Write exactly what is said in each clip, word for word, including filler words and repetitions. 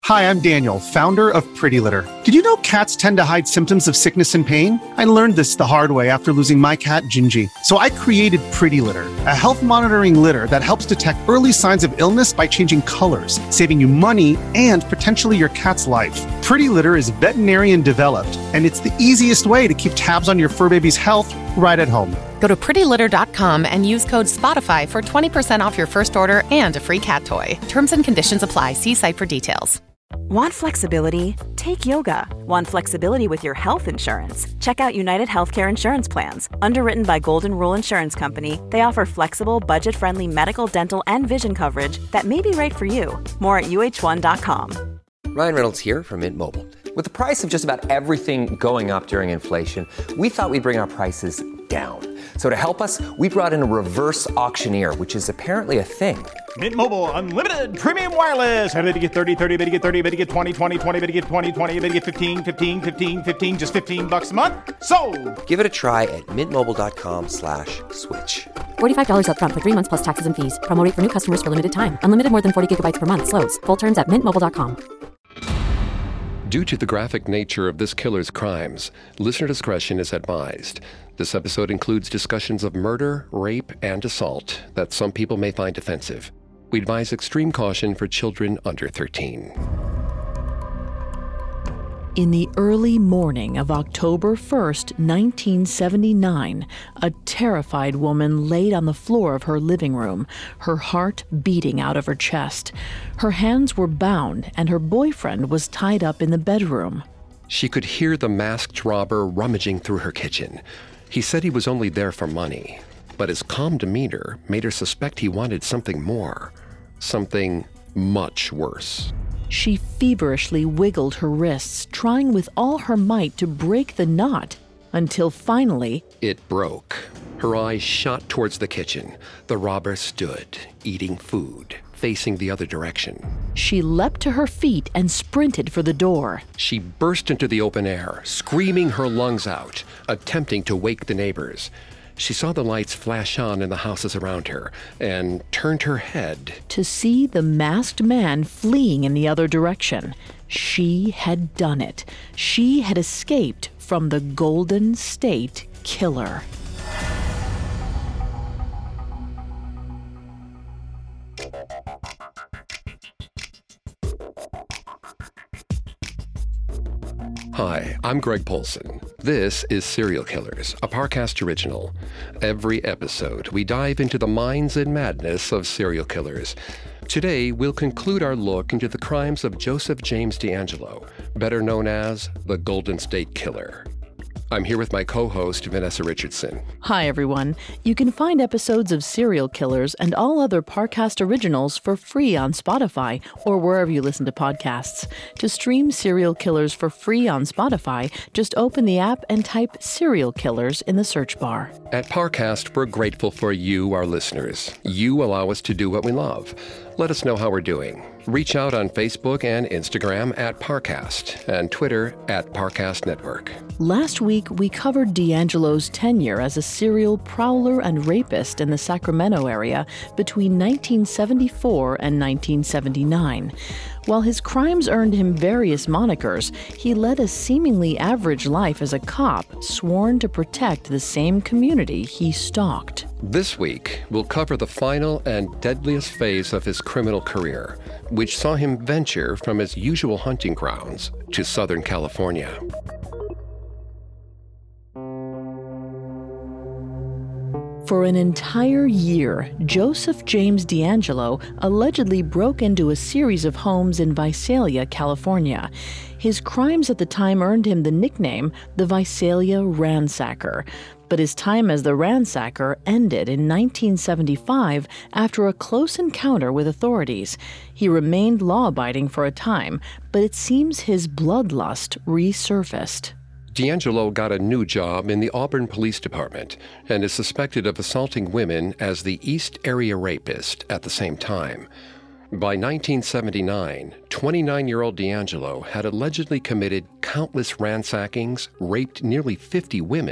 Hi, I'm Daniel, founder of Pretty Litter. Did you know cats tend to hide symptoms of sickness and pain? I learned this the hard way after losing my cat, Gingy. So I created Pretty Litter, a health monitoring litter that helps detect early signs of illness by changing colors, saving you money and potentially your cat's life. Pretty Litter is veterinarian developed, and it's the easiest way to keep tabs on your fur baby's health right at home. Go to pretty litter dot com and use code SPOTIFY for twenty percent off your first order and a free cat toy. Terms and conditions apply. See site for details. Want flexibility? Take yoga. Want flexibility with your health insurance? Check out United Healthcare Insurance Plans. Underwritten by Golden Rule Insurance Company, they offer flexible, budget-friendly medical, dental, and vision coverage that may be right for you. More at U H one dot com. Ryan Reynolds here from Mint Mobile. With the price of just about everything going up during inflation, we thought we'd bring our prices down. So to help us, we brought in a reverse auctioneer, which is apparently a thing. Mint Mobile Unlimited Premium Wireless. How to get thirty, thirty, how to get thirty, how to get twenty, twenty, twenty, how to get twenty, twenty, how to get fifteen, fifteen, fifteen, fifteen, just fifteen bucks a month? Sold! Give it a try at mintmobile.com slash switch. forty-five dollars up front for three months plus taxes and fees. Promo rate for new customers for limited time. Unlimited more than forty gigabytes per month. Slows full terms at mint mobile dot com. Due to the graphic nature of this killer's crimes, listener discretion is advised. This episode includes discussions of murder, rape, and assault that some people may find offensive. We advise extreme caution for children under thirteen. In the early morning of October first, nineteen seventy-nine, a terrified woman laid on the floor of her living room, her heart beating out of her chest. Her hands were bound, and her boyfriend was tied up in the bedroom. She could hear the masked robber rummaging through her kitchen. He said he was only there for money, but his calm demeanor made her suspect he wanted something more, something much worse. She feverishly wiggled her wrists, trying with all her might to break the knot, until finally... It broke. Her eyes shot towards the kitchen. The robber stood, eating food, facing the other direction. She leapt to her feet and sprinted for the door. She burst into the open air, screaming her lungs out, attempting to wake the neighbors. She saw the lights flash on in the houses around her and turned her head to see the masked man fleeing in the other direction. She had done it. She had escaped from the Golden State Killer. Hi, I'm Greg Polson. This is Serial Killers, a Parcast original. Every episode, we dive into the minds and madness of serial killers. Today, we'll conclude our look into the crimes of Joseph James DeAngelo, better known as the Golden State Killer. I'm here with my co-host, Vanessa Richardson. Hi, everyone. You can find episodes of Serial Killers and all other Parcast originals for free on Spotify or wherever you listen to podcasts. To stream Serial Killers for free on Spotify, just open the app and type Serial Killers in the search bar. At Parcast, we're grateful for you, our listeners. You allow us to do what we love. Let us know how we're doing. Reach out on Facebook and Instagram at Parcast and Twitter at Parcast Network. Last week, we covered DeAngelo's tenure as a serial prowler and rapist in the Sacramento area between nineteen seventy-four and nineteen seventy-nine. While his crimes earned him various monikers, he led a seemingly average life as a cop, sworn to protect the same community he stalked. This week, we'll cover the final and deadliest phase of his criminal career, which saw him venture from his usual hunting grounds to Southern California. For an entire year, Joseph James DeAngelo allegedly broke into a series of homes in Visalia, California. His crimes at the time earned him the nickname the Visalia Ransacker. But his time as the ransacker ended in nineteen seventy-five after a close encounter with authorities. He remained law-abiding for a time, but it seems his bloodlust resurfaced. DeAngelo got a new job in the Auburn Police Department and is suspected of assaulting women as the East Area Rapist at the same time. By nineteen seventy-nine, twenty-nine-year-old DeAngelo had allegedly committed countless ransackings, raped nearly fifty women,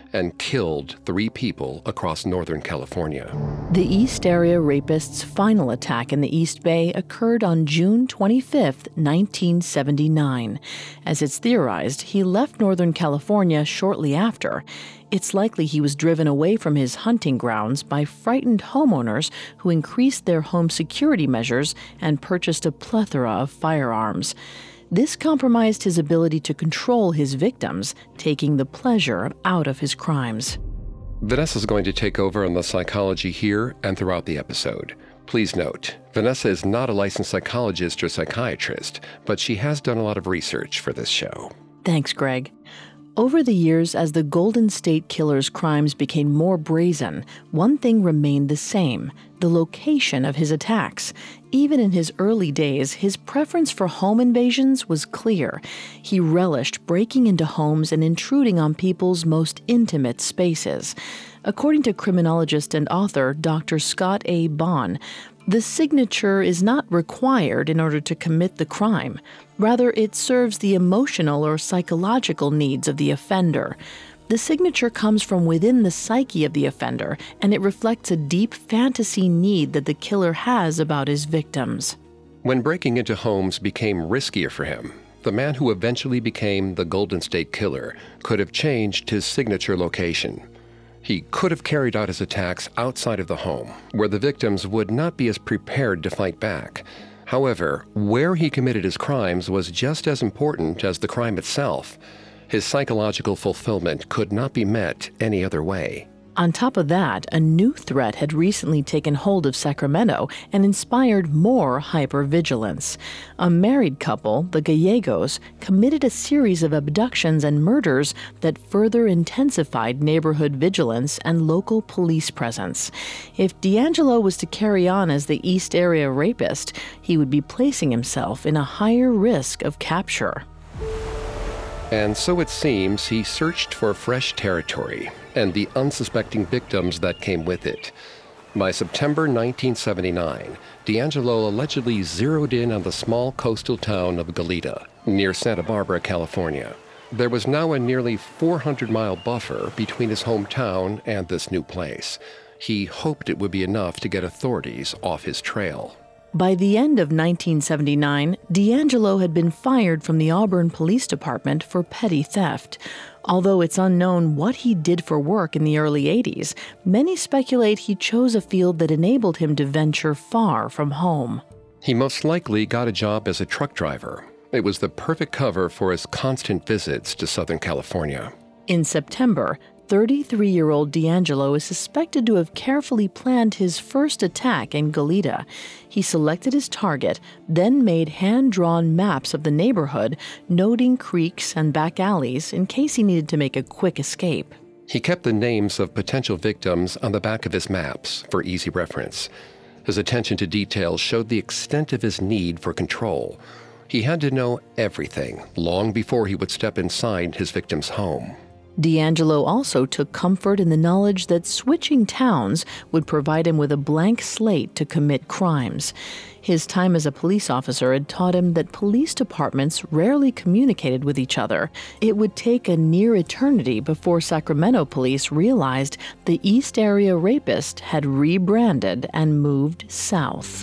and killed three people across Northern California. The East Area Rapist's final attack in the East Bay occurred on June twenty-fifth, nineteen seventy-nine. As it's theorized, he left Northern California shortly after. It's likely he was driven away from his hunting grounds by frightened homeowners who increased their home security measures and purchased a plethora of firearms. This compromised his ability to control his victims, taking the pleasure out of his crimes. Vanessa's going to take over on the psychology here and throughout the episode. Please note, Vanessa is not a licensed psychologist or psychiatrist, but she has done a lot of research for this show. Thanks, Greg. Over the years, as the Golden State Killer's crimes became more brazen, one thing remained the same: the location of his attacks. Even in his early days, his preference for home invasions was clear. He relished breaking into homes and intruding on people's most intimate spaces. According to criminologist and author Doctor Scott A. Bond, the signature is not required in order to commit the crime. Rather, it serves the emotional or psychological needs of the offender. The signature comes from within the psyche of the offender, and it reflects a deep fantasy need that the killer has about his victims. When breaking into homes became riskier for him, the man who eventually became the Golden State Killer could have changed his signature location. He could have carried out his attacks outside of the home, where the victims would not be as prepared to fight back. However, where he committed his crimes was just as important as the crime itself. His psychological fulfillment could not be met any other way. On top of that, a new threat had recently taken hold of Sacramento and inspired more hypervigilance. A married couple, the Gallegos, committed a series of abductions and murders that further intensified neighborhood vigilance and local police presence. If DeAngelo was to carry on as the East Area Rapist, he would be placing himself in a higher risk of capture. And so it seems he searched for fresh territory and the unsuspecting victims that came with it. By September nineteen seventy-nine, DeAngelo allegedly zeroed in on the small coastal town of Goleta, near Santa Barbara, California. There was now a nearly four hundred mile buffer between his hometown and this new place. He hoped it would be enough to get authorities off his trail. By the end of nineteen seventy-nine, DeAngelo had been fired from the Auburn Police Department for petty theft. Although it's unknown what he did for work in the early eighties, many speculate he chose a field that enabled him to venture far from home. He most likely got a job as a truck driver. It was the perfect cover for his constant visits to Southern California. In September, thirty-three-year-old DeAngelo is suspected to have carefully planned his first attack in Goleta. He selected his target, then made hand-drawn maps of the neighborhood, noting creeks and back alleys in case he needed to make a quick escape. He kept the names of potential victims on the back of his maps for easy reference. His attention to detail showed the extent of his need for control. He had to know everything long before he would step inside his victim's home. DeAngelo also took comfort in the knowledge that switching towns would provide him with a blank slate to commit crimes. His time as a police officer had taught him that police departments rarely communicated with each other. It would take a near eternity before Sacramento police realized the East Area Rapist had rebranded and moved south.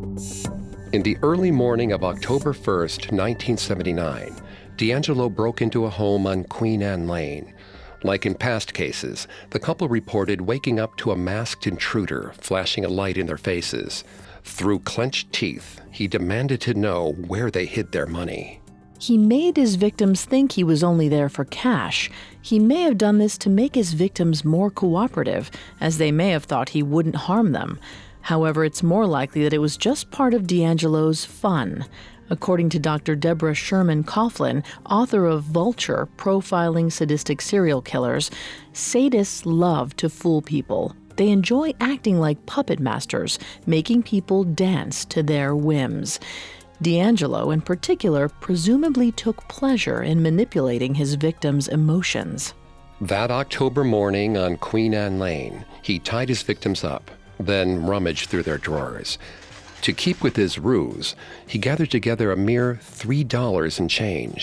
In the early morning of October first, nineteen seventy-nine, DeAngelo broke into a home on Queen Anne Lane. Like in past cases, the couple reported waking up to a masked intruder flashing a light in their faces. Through clenched teeth, he demanded to know where they hid their money. He made his victims think he was only there for cash. He may have done this to make his victims more cooperative, as they may have thought he wouldn't harm them. However, it's more likely that it was just part of DeAngelo's fun. According to Doctor Deborah Sherman Coughlin, author of Vulture, Profiling Sadistic Serial Killers, sadists love to fool people. They enjoy acting like puppet masters, making people dance to their whims. DeAngelo, in particular, presumably took pleasure in manipulating his victims' emotions. That October morning on Queen Anne Lane, he tied his victims up, then rummaged through their drawers. To keep with his ruse, he gathered together a mere three dollars in change.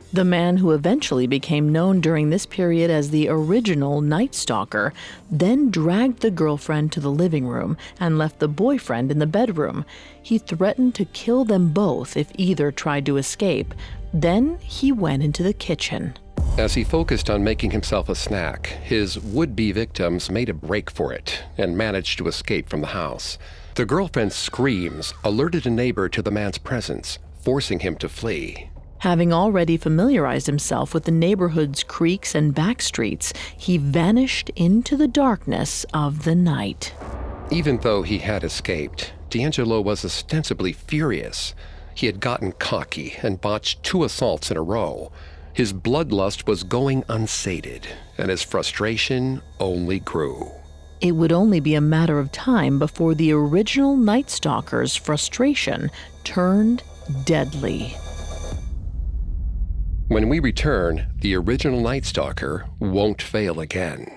The man who eventually became known during this period as the original Night Stalker then dragged the girlfriend to the living room and left the boyfriend in the bedroom. He threatened to kill them both if either tried to escape. Then he went into the kitchen. As he focused on making himself a snack, his would-be victims made a break for it and managed to escape from the house. The girlfriend's screams alerted a neighbor to the man's presence, forcing him to flee. Having already familiarized himself with the neighborhood's creeks and back streets, he vanished into the darkness of the night. Even though he had escaped, DeAngelo was ostensibly furious. He had gotten cocky and botched two assaults in a row. His bloodlust was going unsated, and his frustration only grew. It would only be a matter of time before the original Night Stalker's frustration turned deadly. When we return, the original Night Stalker won't fail again.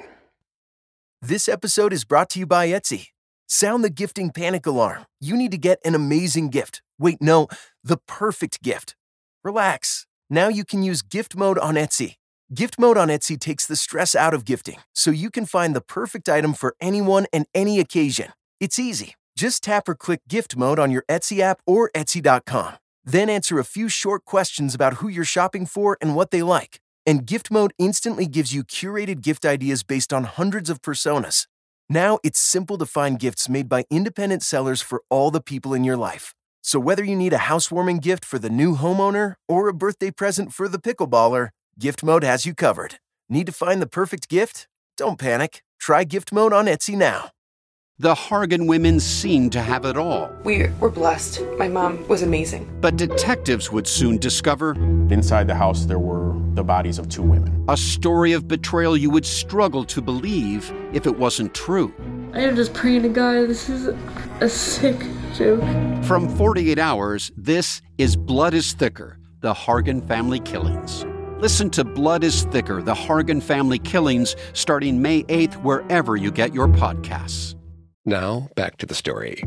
This episode is brought to you by Etsy. Sound the gifting panic alarm. You need to get an amazing gift. Wait, no, the perfect gift. Relax. Now you can use gift mode on Etsy. Gift mode on Etsy takes the stress out of gifting, so you can find the perfect item for anyone and any occasion. It's easy. Just tap or click gift mode on your Etsy app or Etsy dot com. Then answer a few short questions about who you're shopping for and what they like. And gift mode instantly gives you curated gift ideas based on hundreds of personas. Now it's simple to find gifts made by independent sellers for all the people in your life. So whether you need a housewarming gift for the new homeowner or a birthday present for the pickleballer, Gift Mode has you covered. Need to find the perfect gift? Don't panic. Try Gift Mode on Etsy now. The Hargan women seemed to have it all. We were blessed. My mom was amazing. But detectives would soon discover... Inside the house, there were the bodies of two women. A story of betrayal you would struggle to believe if it wasn't true. I am just praying to God, this is a sick joke. From forty-eight hours, this is Blood is Thicker, the Hargan Family Killings. Listen to Blood is Thicker, the Hargan Family Killings, starting May eighth, wherever you get your podcasts. Now, back to the story.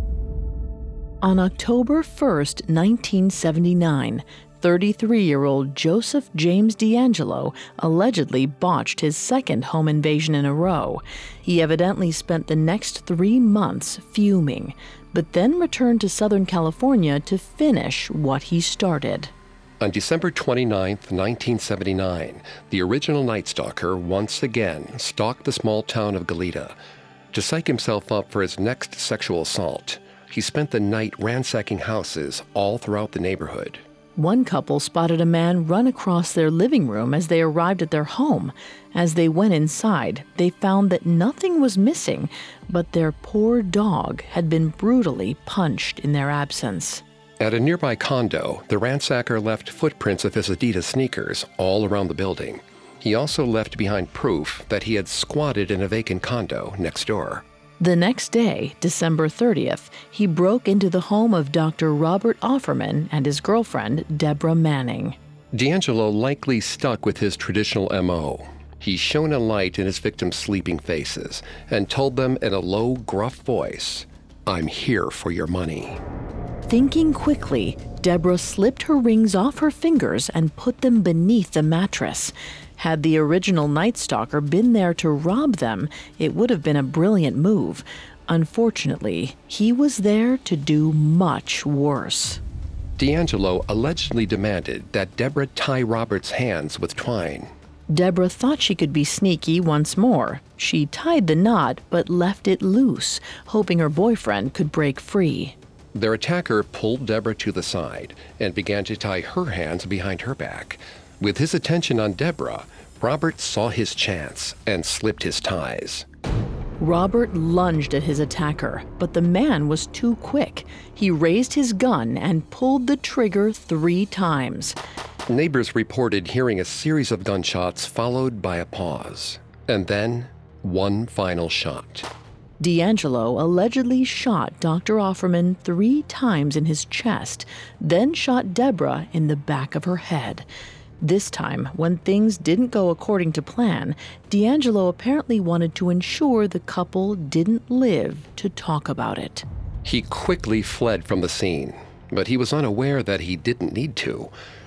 On October first, nineteen seventy-nine, thirty-three-year-old Joseph James DeAngelo allegedly botched his second home invasion in a row. He evidently spent the next three months fuming, but then returned to Southern California to finish what he started. On December twenty-ninth, nineteen seventy-nine, the original Night Stalker once again stalked the small town of Goleta. To psych himself up for his next sexual assault, he spent the night ransacking houses all throughout the neighborhood. One couple spotted a man run across their living room as they arrived at their home. As they went inside, they found that nothing was missing, but their poor dog had been brutally punched in their absence. At a nearby condo, the ransacker left footprints of his Adidas sneakers all around the building. He also left behind proof that he had squatted in a vacant condo next door. The next day, December thirtieth, he broke into the home of Doctor Robert Offerman and his girlfriend, Deborah Manning. DeAngelo likely stuck with his traditional M O. He shone a light in his victims' sleeping faces and told them in a low, gruff voice, "I'm here for your money." Thinking quickly, Deborah slipped her rings off her fingers and put them beneath the mattress. Had the original Night Stalker been there to rob them, it would have been a brilliant move. Unfortunately, he was there to do much worse. DeAngelo allegedly demanded that Deborah tie Robert's hands with twine. Deborah thought she could be sneaky once more. She tied the knot but left it loose, hoping her boyfriend could break free. Their attacker pulled Deborah to the side and began to tie her hands behind her back. With his attention on Deborah, Robert saw his chance and slipped his ties. Robert lunged at his attacker, but the man was too quick. He raised his gun and pulled the trigger three times. Neighbors reported hearing a series of gunshots followed by a pause, and then one final shot. DeAngelo allegedly shot Doctor Offerman three times in his chest, then shot Deborah in the back of her head. This time, when things didn't go according to plan, DeAngelo apparently wanted to ensure the couple didn't live to talk about it. He quickly fled from the scene, but he was unaware that he didn't need to.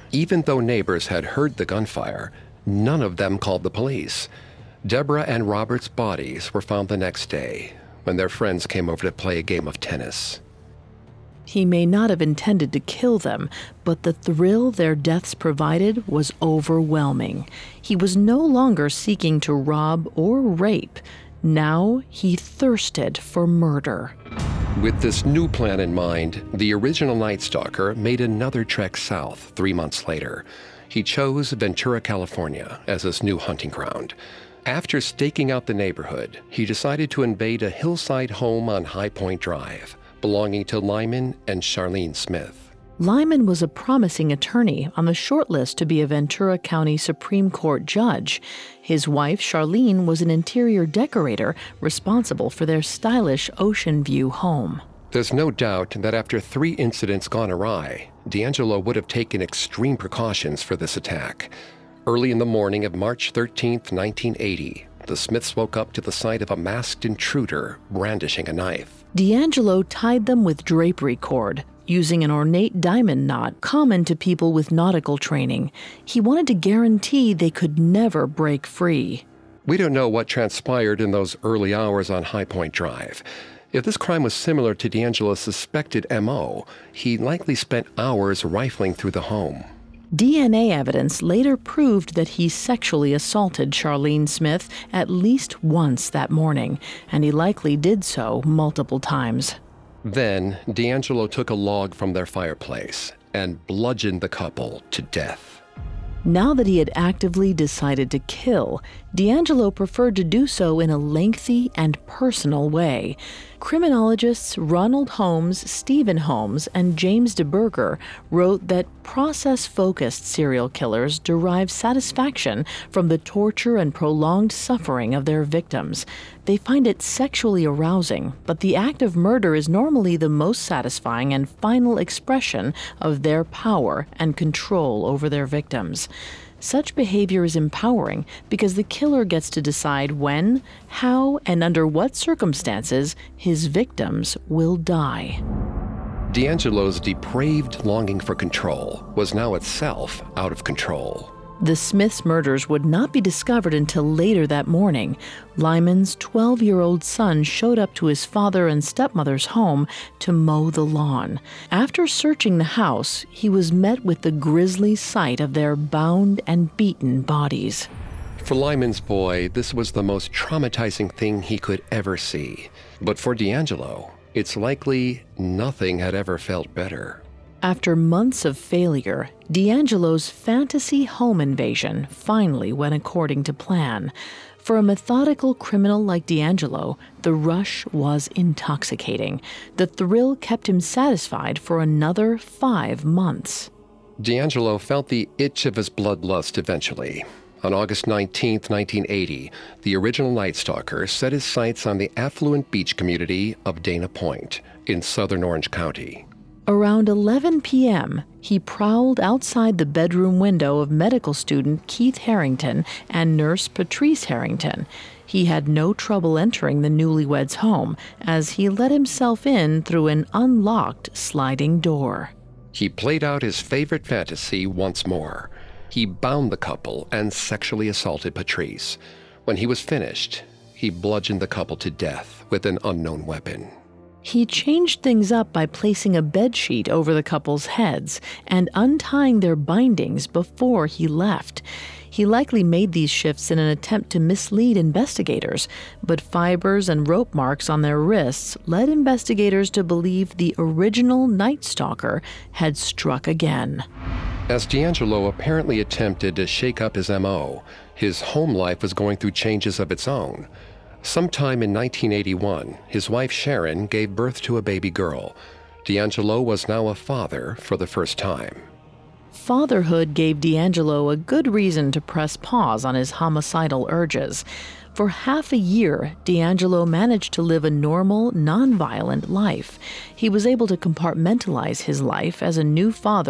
Even though neighbors had heard the gunfire, none of them called the police. Deborah and Robert's bodies were found the next day when their friends came over to play a game of tennis. He may not have intended to kill them, but the thrill their deaths provided was overwhelming. He was no longer seeking to rob or rape. Now he thirsted for murder. With this new plan in mind, the original Night Stalker made another trek south three months later. He chose Ventura, California as his new hunting ground. After staking out the neighborhood, he decided to invade a hillside home on High Point Drive, belonging to Lyman and Charlene Smith. Lyman was a promising attorney on the short list to be a Ventura County Supreme Court judge. His wife, Charlene, was an interior decorator responsible for their stylish Ocean View home. There's no doubt that after three incidents gone awry, DeAngelo would have taken extreme precautions for this attack. Early in the morning of March thirteenth, nineteen eighty, the Smiths woke up to the sight of a masked intruder brandishing a knife. DeAngelo tied them with drapery cord, using an ornate diamond knot common to people with nautical training. He wanted to guarantee they could never break free. We don't know what transpired in those early hours on High Point Drive. If this crime was similar to DeAngelo's suspected M O, he likely spent hours rifling through the home. D N A evidence later proved that he sexually assaulted Charlene Smith at least once that morning, and he likely did so multiple times. Then, DeAngelo took a log from their fireplace and bludgeoned the couple to death. Now that he had actively decided to kill, DeAngelo preferred to do so in a lengthy and personal way. Criminologists Ronald Holmes, Stephen Holmes, and James DeBurger wrote that process-focused serial killers derive satisfaction from the torture and prolonged suffering of their victims. They find it sexually arousing, but the act of murder is normally the most satisfying and final expression of their power and control over their victims. Such behavior is empowering because the killer gets to decide when, how, and under what circumstances his victims will die. DeAngelo's depraved longing for control was now itself out of control. The Smiths' murders would not be discovered until later that morning. Lyman's twelve-year-old son showed up to his father and stepmother's home to mow the lawn. After searching the house, he was met with the grisly sight of their bound and beaten bodies. For Lyman's boy, this was the most traumatizing thing he could ever see. But for DeAngelo, it's likely nothing had ever felt better. After months of failure, DeAngelo's fantasy home invasion finally went according to plan. For a methodical criminal like DeAngelo, the rush was intoxicating. The thrill kept him satisfied for another five months. DeAngelo felt the itch of his bloodlust eventually. On August nineteenth, nineteen eighty, the original Night Stalker set his sights on the affluent beach community of Dana Point in southern Orange County. Around eleven p.m., he prowled outside the bedroom window of medical student Keith Harrington and nurse Patrice Harrington. He had no trouble entering the newlyweds' home as he let himself in through an unlocked sliding door. He played out his favorite fantasy once more. He bound the couple and sexually assaulted Patrice. When he was finished, he bludgeoned the couple to death with an unknown weapon. He changed things up by placing a bedsheet over the couple's heads and untying their bindings before he left. He likely made these shifts in an attempt to mislead investigators, but fibers and rope marks on their wrists led investigators to believe the original Night Stalker had struck again. As DeAngelo apparently attempted to shake up his M O, his home life was going through changes of its own. Sometime in nineteen eighty-one, his wife Sharon gave birth to a baby girl. DeAngelo was now a father for the first time. Fatherhood gave DeAngelo a good reason to press pause on his homicidal urges. For half a year, DeAngelo managed to live a normal, nonviolent life. He was able to compartmentalize his life as a new father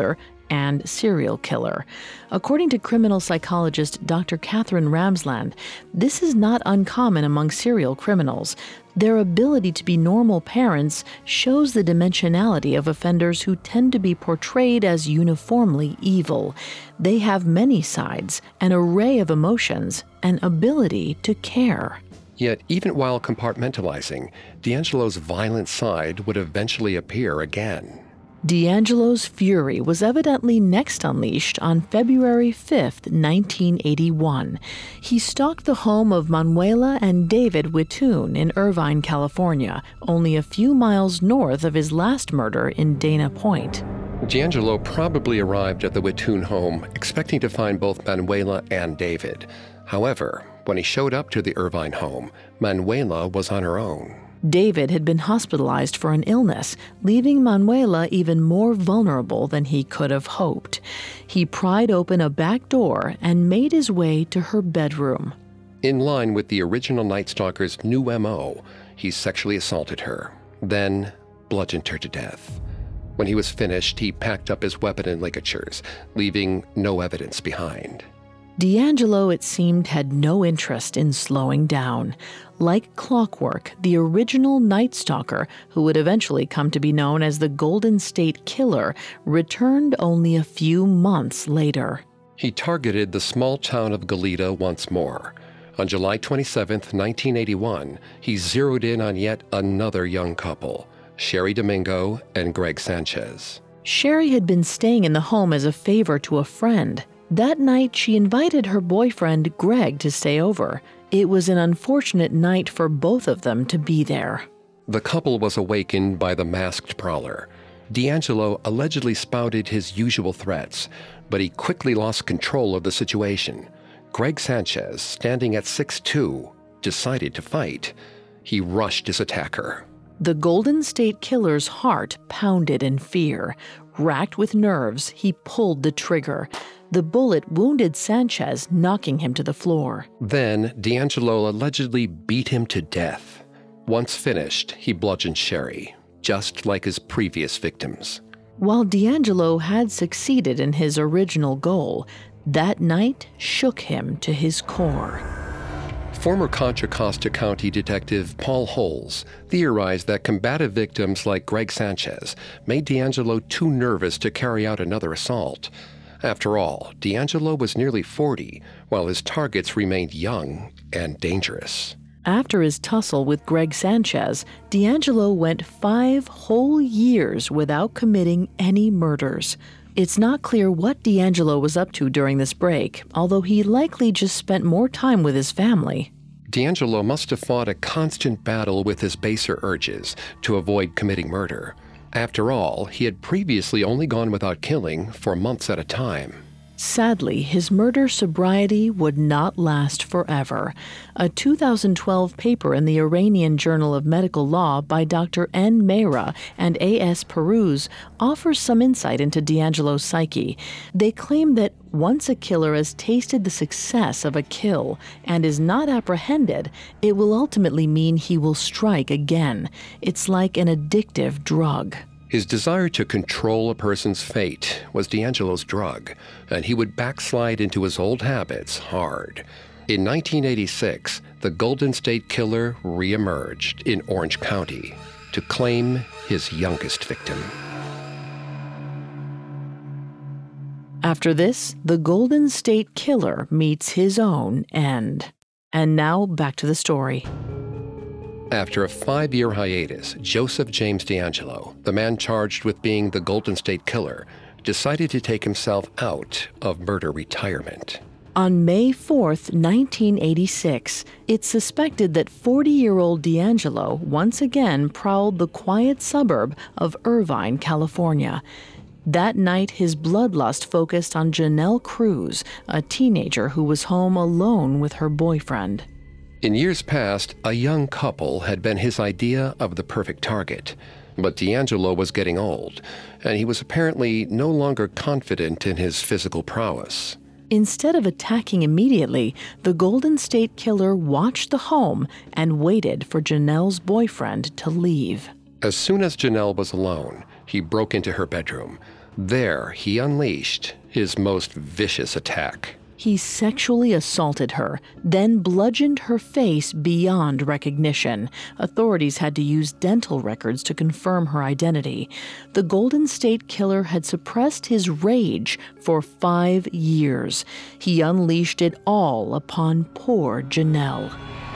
and serial killer. According to criminal psychologist Doctor Catherine Ramsland, this is not uncommon among serial criminals. Their ability to be normal parents shows the dimensionality of offenders who tend to be portrayed as uniformly evil. They have many sides, an array of emotions, an ability to care. Yet, even while compartmentalizing, DeAngelo's violent side would eventually appear again. DeAngelo's fury was evidently next unleashed on February fifth, nineteen eighty-one. He stalked the home of Manuela and David Wittun in Irvine, California, only a few miles north of his last murder in Dana Point. DeAngelo probably arrived at the Wittun home expecting to find both Manuela and David. However, when he showed up to the Irvine home, Manuela was on her own. David had been hospitalized for an illness, leaving Manuela even more vulnerable than he could have hoped. He pried open a back door and made his way to her bedroom. In line with the original Night Stalker's new M O, he sexually assaulted her, then bludgeoned her to death. When he was finished, he packed up his weapon and ligatures, leaving no evidence behind. DeAngelo, it seemed, had no interest in slowing down. Like clockwork, the original Night Stalker, who would eventually come to be known as the Golden State Killer, returned only a few months later. He targeted the small town of Goleta once more. On July twenty-seventh, nineteen eighty-one, he zeroed in on yet another young couple, Sherry Domingo and Greg Sanchez. Sherry had been staying in the home as a favor to a friend. That night, she invited her boyfriend, Greg, to stay over. It was an unfortunate night for both of them to be there. The couple was awakened by the masked prowler. DeAngelo allegedly spouted his usual threats, but he quickly lost control of the situation. Greg Sanchez, standing at six foot two, decided to fight. He rushed his attacker. The Golden State Killer's heart pounded in fear. Racked with nerves, he pulled the trigger. The bullet wounded Sanchez, knocking him to the floor. Then, DeAngelo allegedly beat him to death. Once finished, he bludgeoned Sherry, just like his previous victims. While DeAngelo had succeeded in his original goal, that night shook him to his core. Former Contra Costa County Detective Paul Holes theorized that combative victims like Greg Sanchez made DeAngelo too nervous to carry out another assault. After all, DeAngelo was nearly forty, while his targets remained young and dangerous. After his tussle with Greg Sanchez, DeAngelo went five whole years without committing any murders. It's not clear what DeAngelo was up to during this break, although he likely just spent more time with his family. DeAngelo must have fought a constant battle with his baser urges to avoid committing murder. After all, he had previously only gone without killing for months at a time. Sadly, his murder sobriety would not last forever. A two thousand twelve paper in the Iranian Journal of Medical Law by Doctor N. Mehra and A S Peruz offers some insight into DeAngelo's psyche. They claim that once a killer has tasted the success of a kill and is not apprehended, it will ultimately mean he will strike again. It's like an addictive drug. His desire to control a person's fate was DeAngelo's drug, and he would backslide into his old habits hard. In nineteen eighty-six, the Golden State Killer reemerged in Orange County to claim his youngest victim. After this, the Golden State Killer meets his own end. And now back to the story. After a five-year hiatus, Joseph James DeAngelo, the man charged with being the Golden State Killer, decided to take himself out of murder retirement. On May fourth, nineteen eighty-six, it's suspected that forty-year-old DeAngelo once again prowled the quiet suburb of Irvine, California. That night, his bloodlust focused on Janelle Cruz, a teenager who was home alone with her boyfriend. In years past, a young couple had been his idea of the perfect target. But DeAngelo was getting old, and he was apparently no longer confident in his physical prowess. Instead of attacking immediately, the Golden State Killer watched the home and waited for Janelle's boyfriend to leave. As soon as Janelle was alone, he broke into her bedroom. There, he unleashed his most vicious attack. He sexually assaulted her, then bludgeoned her face beyond recognition. Authorities had to use dental records to confirm her identity. The Golden State Killer had suppressed his rage for five years. He unleashed it all upon poor Janelle.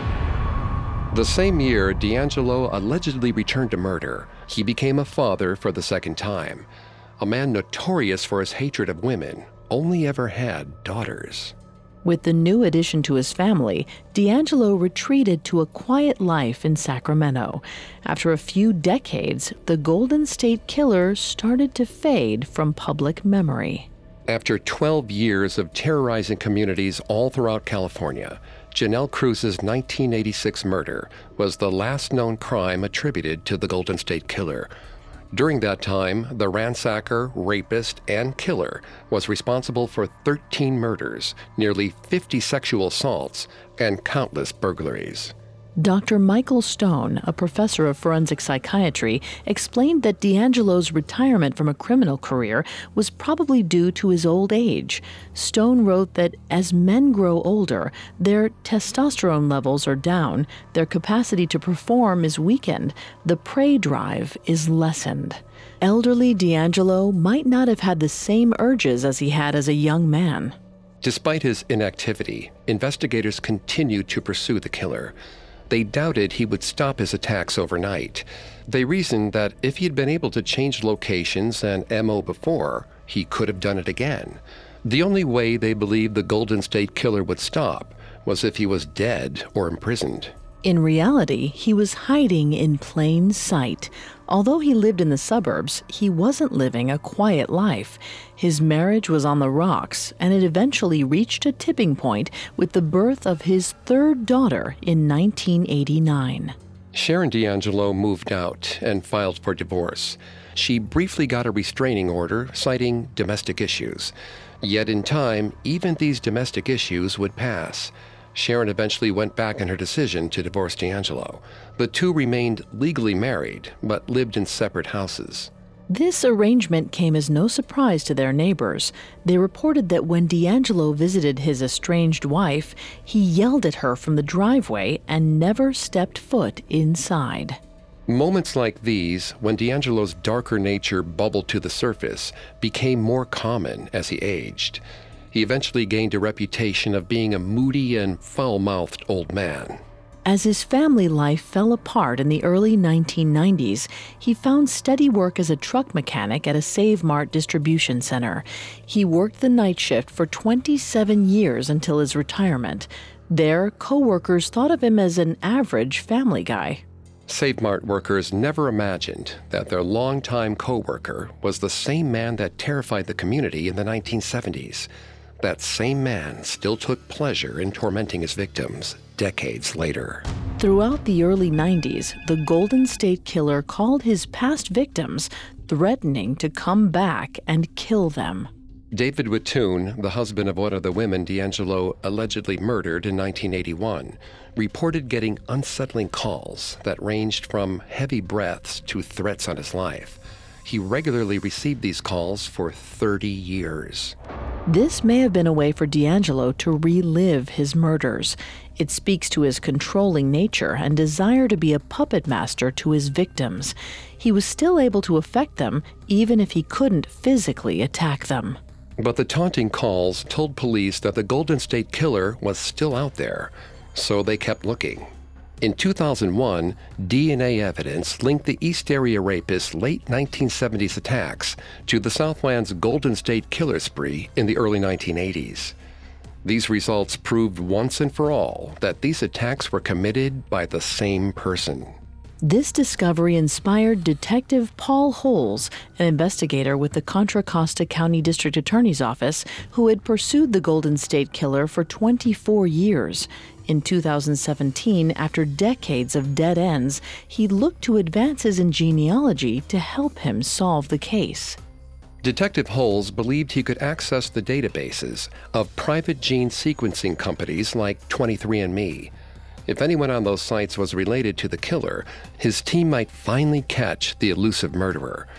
The same year, DeAngelo allegedly returned to murder. He became a father for the second time. A man notorious for his hatred of women only ever had daughters. With the new addition to his family, DeAngelo retreated to a quiet life in Sacramento. After a few decades, the Golden State Killer started to fade from public memory. After twelve years of terrorizing communities all throughout California, Janelle Cruz's nineteen eighty-six murder was the last known crime attributed to the Golden State Killer. During that time, the ransacker, rapist, and killer was responsible for thirteen murders, nearly fifty sexual assaults, and countless burglaries. Doctor Michael Stone, a professor of forensic psychiatry, explained that DeAngelo's retirement from a criminal career was probably due to his old age. Stone wrote that as men grow older, their testosterone levels are down, their capacity to perform is weakened, the prey drive is lessened. Elderly DeAngelo might not have had the same urges as he had as a young man. Despite his inactivity, investigators continued to pursue the killer. They doubted he would stop his attacks overnight. They reasoned that if he had been able to change locations and M O before, he could have done it again. The only way they believed the Golden State Killer would stop was if he was dead or imprisoned. In reality, he was hiding in plain sight. Although he lived in the suburbs, he wasn't living a quiet life. His marriage was on the rocks, and it eventually reached a tipping point with the birth of his third daughter in nineteen eighty-nine. Sharon DeAngelo moved out and filed for divorce. She briefly got a restraining order, citing domestic issues. Yet in time, even these domestic issues would pass. Sharon eventually went back on her decision to divorce DeAngelo. The two remained legally married, but lived in separate houses. This arrangement came as no surprise to their neighbors. They reported that when DeAngelo visited his estranged wife, he yelled at her from the driveway and never stepped foot inside. Moments like these, when DeAngelo's darker nature bubbled to the surface, became more common as he aged. He eventually gained a reputation of being a moody and foul-mouthed old man. As his family life fell apart in the early nineteen nineties, he found steady work as a truck mechanic at a Save Mart distribution center. He worked the night shift for twenty-seven years until his retirement. There, co-workers thought of him as an average family guy. Save Mart workers never imagined that their longtime co-worker was the same man that terrified the community in the nineteen seventies. That same man still took pleasure in tormenting his victims decades later. Throughout the early nineties, the Golden State Killer called his past victims, threatening to come back and kill them. David Wittune, the husband of one of the women DeAngelo allegedly murdered in nineteen eighty-one, reported getting unsettling calls that ranged from heavy breaths to threats on his life. He regularly received these calls for thirty years. This may have been a way for DeAngelo to relive his murders. It speaks to his controlling nature and desire to be a puppet master to his victims. He was still able to affect them, even if he couldn't physically attack them. But the taunting calls told police that the Golden State Killer was still out there, so they kept looking. In two thousand one, D N A evidence linked the East Area rapist's late nineteen seventies attacks to the Southland's Golden State Killer spree in the early nineteen eighties. These results proved once and for all that these attacks were committed by the same person. This discovery inspired Detective Paul Holes, an investigator with the Contra Costa County District Attorney's Office, who had pursued the Golden State Killer for twenty-four years. In two thousand seventeen, after decades of dead ends, he looked to advances in genealogy to help him solve the case. Detective Holes believed he could access the databases of private gene sequencing companies like twenty-three and me. If anyone on those sites was related to the killer, his team might finally catch the elusive murderer.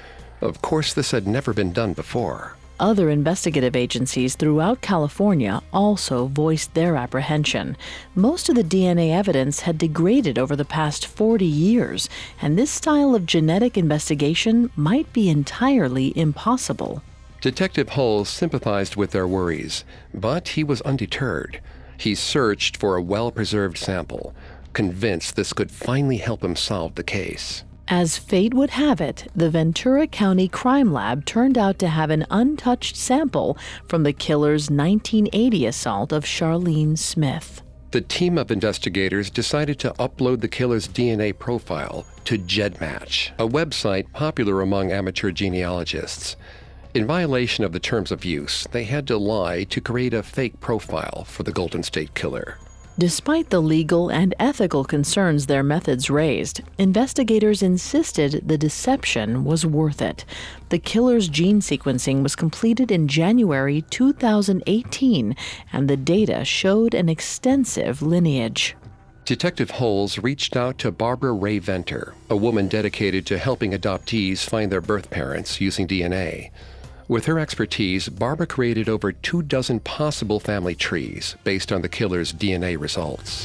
Of course, this had never been done before. Other investigative agencies throughout California also voiced their apprehension. Most of the D N A evidence had degraded over the past forty years, and this style of genetic investigation might be entirely impossible. Detective Hull sympathized with their worries, but he was undeterred. He searched for a well-preserved sample, convinced this could finally help him solve the case. As fate would have it, the Ventura County Crime Lab turned out to have an untouched sample from the killer's nineteen eighty assault of Charlene Smith. The team of investigators decided to upload the killer's D N A profile to GEDmatch, a website popular among amateur genealogists. In violation of the terms of use, they had to lie to create a fake profile for the Golden State Killer. Despite the legal and ethical concerns their methods raised, investigators insisted the deception was worth it. The killer's gene sequencing was completed in January two thousand eighteen, and the data showed an extensive lineage. Detective Holes reached out to Barbara Ray Venter, a woman dedicated to helping adoptees find their birth parents using D N A. With her expertise, Barbara created over two dozen possible family trees based on the killer's D N A results.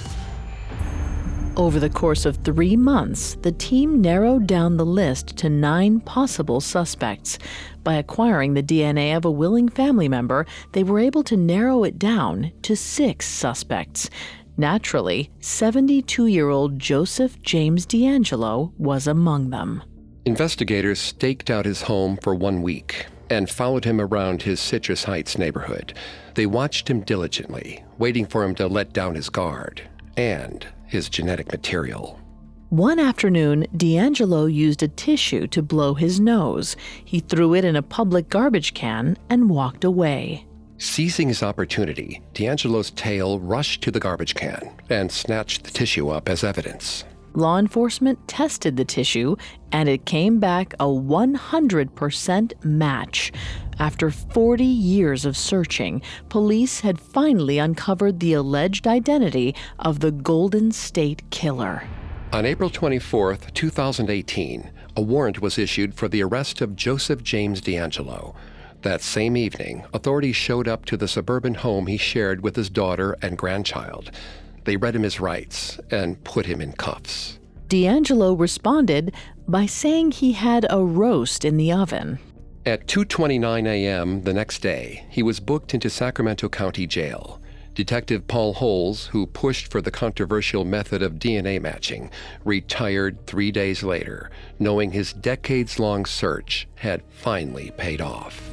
Over the course of three months, the team narrowed down the list to nine possible suspects. By acquiring the D N A of a willing family member, they were able to narrow it down to six suspects. Naturally, seventy-two-year-old Joseph James DeAngelo was among them. Investigators staked out his home for one week and followed him around his Citrus Heights neighborhood. They watched him diligently, waiting for him to let down his guard and his genetic material. One afternoon, DeAngelo used a tissue to blow his nose. He threw it in a public garbage can and walked away. Seizing his opportunity, DeAngelo's tail rushed to the garbage can and snatched the tissue up as evidence. Law enforcement tested the tissue, and it came back a one hundred percent match. After forty years of searching, police had finally uncovered the alleged identity of the Golden State Killer. On April twenty-fourth, two thousand eighteen, a warrant was issued for the arrest of Joseph James DeAngelo. That same evening, authorities showed up to the suburban home he shared with his daughter and grandchild. They read him his rights and put him in cuffs. DeAngelo responded by saying he had a roast in the oven. At two twenty-nine a.m. the next day, he was booked into Sacramento County Jail. Detective Paul Holes, who pushed for the controversial method of D N A matching, retired three days later, knowing his decades-long search had finally paid off.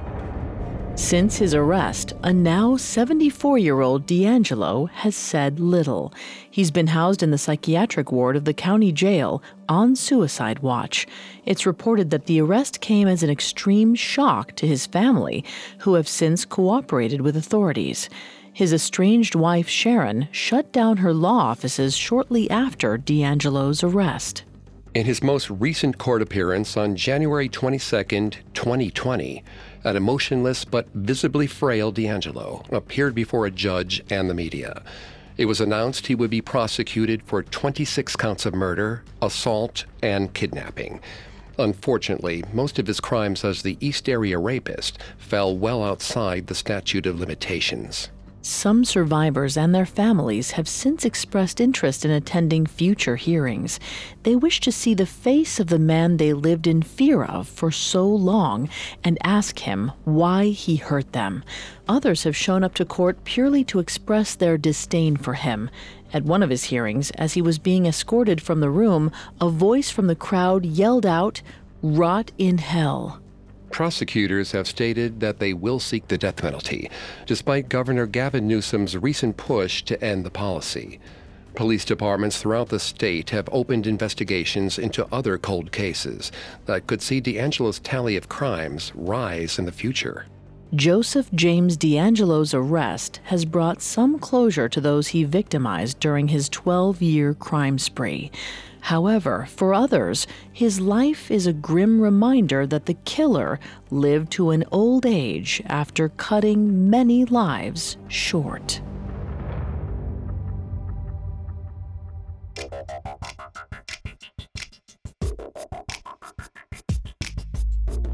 Since his arrest, a now seventy-four-year-old DeAngelo has said little. He's been housed in the psychiatric ward of the county jail on suicide watch. It's reported that the arrest came as an extreme shock to his family, who have since cooperated with authorities. His estranged wife, Sharon, shut down her law offices shortly after DeAngelo's arrest. In his most recent court appearance on January twenty-second, twenty twenty, an emotionless but visibly frail DeAngelo appeared before a judge and the media. It was announced he would be prosecuted for twenty-six counts of murder, assault, and kidnapping. Unfortunately, most of his crimes as the East Area rapist fell well outside the statute of limitations. Some survivors and their families have since expressed interest in attending future hearings. They wish to see the face of the man they lived in fear of for so long and ask him why he hurt them. Others have shown up to court purely to express their disdain for him. At one of his hearings, as he was being escorted from the room, a voice from the crowd yelled out, "Rot in hell." Prosecutors have stated that they will seek the death penalty, despite Governor Gavin Newsom's recent push to end the policy. Police departments throughout the state have opened investigations into other cold cases that could see DeAngelo's tally of crimes rise in the future. Joseph James DeAngelo's arrest has brought some closure to those he victimized during his twelve-year crime spree. However, for others, his life is a grim reminder that the killer lived to an old age after cutting many lives short.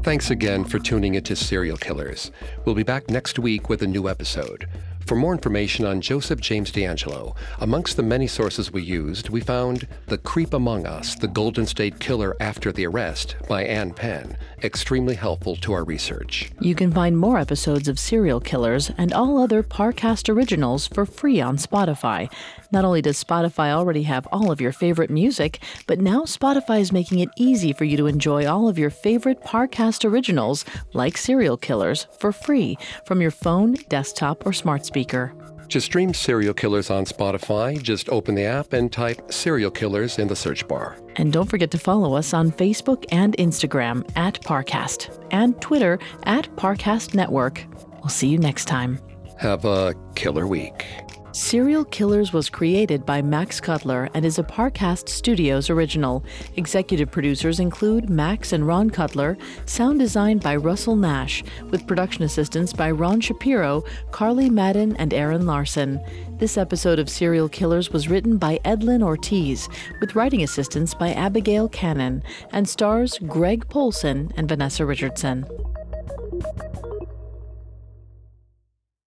Thanks again for tuning into Serial Killers. We'll be back next week with a new episode. For more information on Joseph James DeAngelo, amongst the many sources we used, we found The Creep Among Us, The Golden State Killer After the Arrest by Ann Penn, extremely helpful to our research. You can find more episodes of Serial Killers and all other Parcast originals for free on Spotify. Not only does Spotify already have all of your favorite music, but now Spotify is making it easy for you to enjoy all of your favorite Parcast originals, like Serial Killers, for free from your phone, desktop, or smart speaker. To stream Serial Killers on Spotify, just open the app and type Serial Killers in the search bar. And don't forget to follow us on Facebook and Instagram at Parcast and Twitter at Parcast Network. We'll see you next time. Have a killer week. Serial Killers was created by Max Cutler and is a Parcast Studios original. Executive producers include Max and Ron Cutler, sound design by Russell Nash, with production assistance by Ron Shapiro, Carly Madden, and Aaron Larson. This episode of Serial Killers was written by Edlin Ortiz, with writing assistance by Abigail Cannon, and stars Greg Polson and Vanessa Richardson.